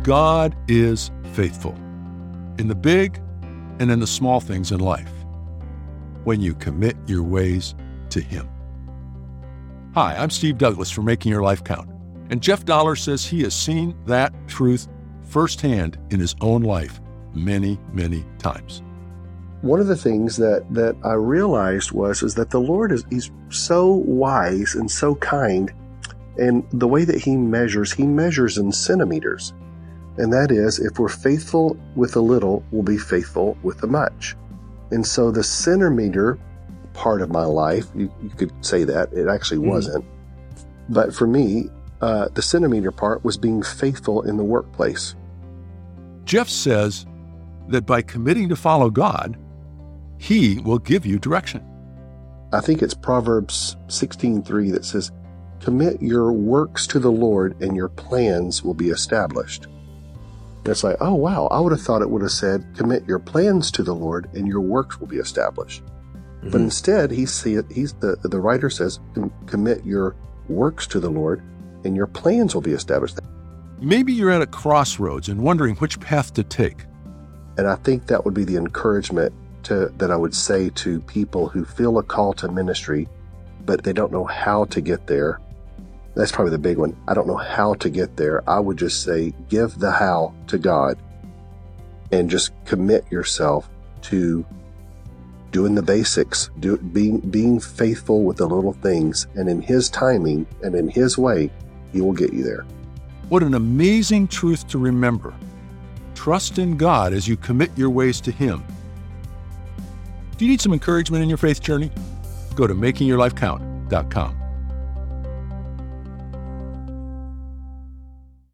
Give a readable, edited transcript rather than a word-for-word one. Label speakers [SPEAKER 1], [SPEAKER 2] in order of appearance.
[SPEAKER 1] God is faithful in the big and in the small things in life when you commit your ways to Him. Hi, I'm Steve Douglas for Making Your Life Count, and Jeff Dollar says he has seen that truth firsthand in his own life many, many times.
[SPEAKER 2] One of the things that I realized is that the Lord He's so wise and so kind, and the way that He measures in centimeters. And that is, if we're faithful with the little, we'll be faithful with the much. And so the centimeter part of my life, you could say that, it actually wasn't. But for me, the centimeter part was being faithful in the workplace.
[SPEAKER 1] Jeff says that by committing to follow God, He will give you direction.
[SPEAKER 2] I think it's Proverbs 16:3 that says, "Commit your works to the Lord and your plans will be established." And it's like, oh wow, I would have thought it would have said, "Commit your plans to the Lord and your works will be established." Mm-hmm. But instead, the writer says, "Commit your works to the Lord and your plans will be established."
[SPEAKER 1] Maybe you're at a crossroads and wondering which path to take.
[SPEAKER 2] And I think that would be the encouragement that I would say to people who feel a call to ministry, but they don't know how to get there. That's probably the big one. I don't know how to get there. I would just say, give the how to God and just commit yourself to doing the basics, being faithful with the little things, and in His timing and in His way, He will get you there.
[SPEAKER 1] What an amazing truth to remember. Trust in God as you commit your ways to Him. Do you need some encouragement in your faith journey? Go to makingyourlifecount.com.